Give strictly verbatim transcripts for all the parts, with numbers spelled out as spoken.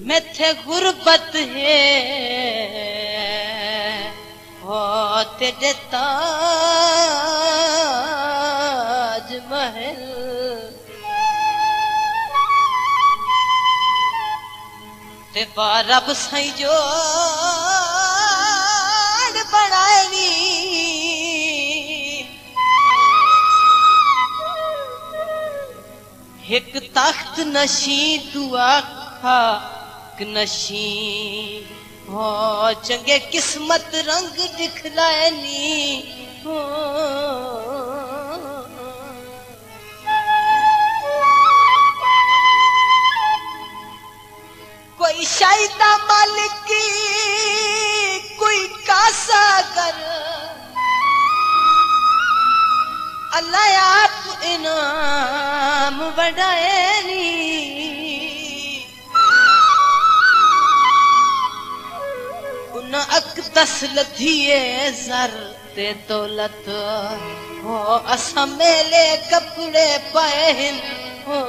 मैथे गुरबत है हो तेरे ताज महल ते रब साईं जो बनाएगी एक तख्त नशी दुआ खाक नशी हो चंगे किस्मत रंग दिखलानी हो कोई शायदा मालिक कोई कासा कर अल्लाह आप इनाम बढ़ाएनी उन अकदस लथिए जर ते दौलत हो असा मेले कपड़े पाए हो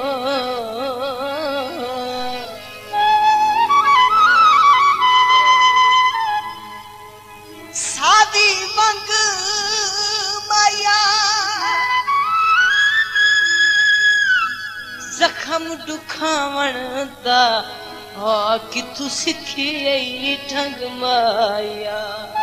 सादी वंग माया जखम दुखावण दा हो किथु सिखी ढंग माया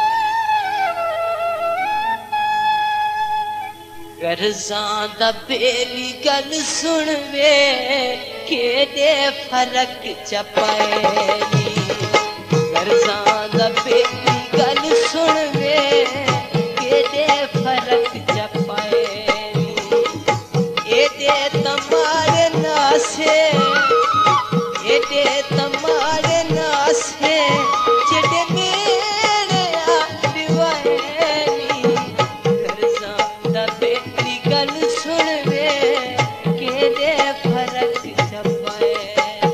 कर्जां दा बेली गल सुन वे केडे फर्क चपाएनी कर्जां दा बेली गल सुन वे केडे फर्क चपाएनी एडे तमारे नासे एडे तमारे नासे जेडे मेरे दिवाएनी कर्जां दा बेली गल सुन वे केडे फर्क चपाएनी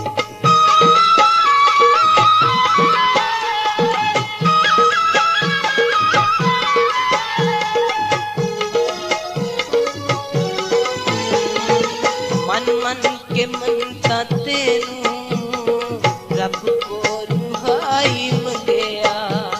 मन मन के मनता तेनू रब को रुहाई मंगया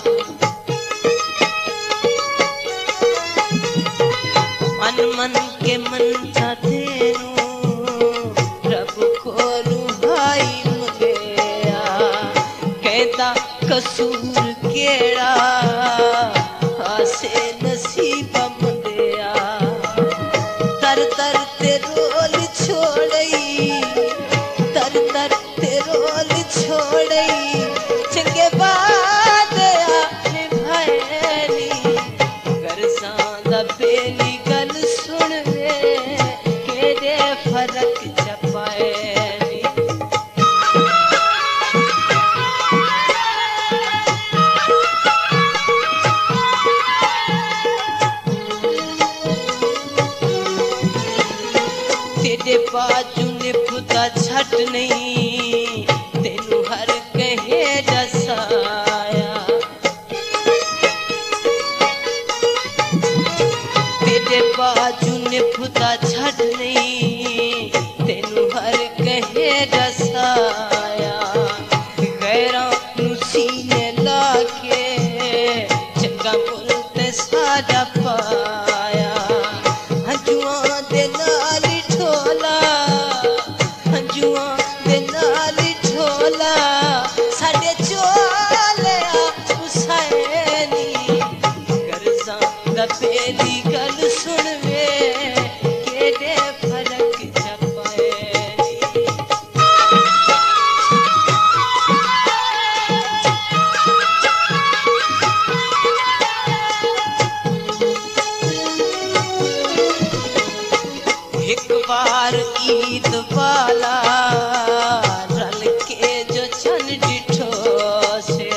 मन मन के मनता तेनू रब को रुहाई मंगया कहता कसूर केड़ा हासे नसीब मंगया तर तर ते रोल छोड़ई तर तर ते रोल छोड़ई चंगे बाद निभाएनी कर्जां दा बेली गल सुन वे केडे फर्क चपाएनी तेरे बाजू ने खुदा छट नहीं तेनू हर कहे दसाया तेरे बाजू ने खुदा छट नहीं तेनू हर कहे दसाया गैरां नू सीने लाके चंगा बोलते साजा पाया हंजुआं दे नाल ढोला हंजुआं दे नाल ढोला साडे चोलिया हुसैनी कर्जां दा बेली गल सुन वे केडे फर्क चपाएनी एक बार ईद वाला रल के जो छन डिठो से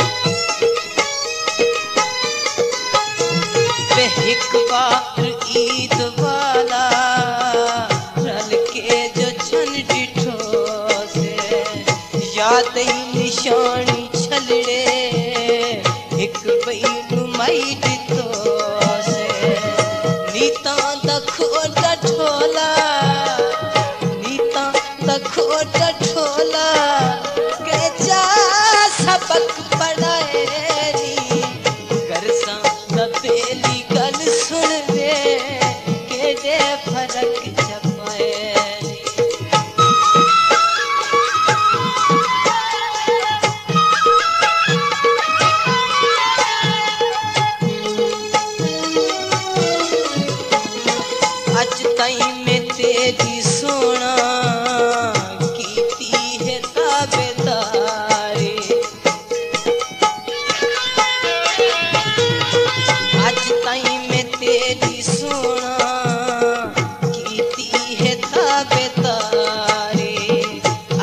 वे एक बार ईद वाला रल के जो छन डिठो से याद निशानी छलड़े एक बई माई दितो से नीता दा खोटा ठोला नीता दा खोटा ठोला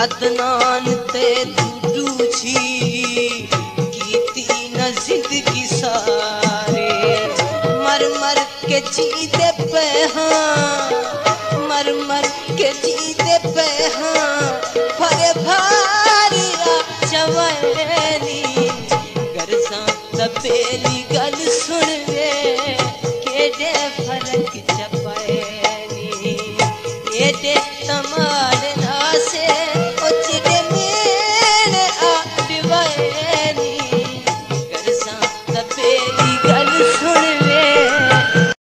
अदनान ते दूडू छी कीती न जिंदगी सारे मर मर के जीते पे हाँ मर मर के जीते पे हाँ फरे भारिया चवैनी गरसा तपेली गल सुन वे केडे फरक चपैनी एडे तमा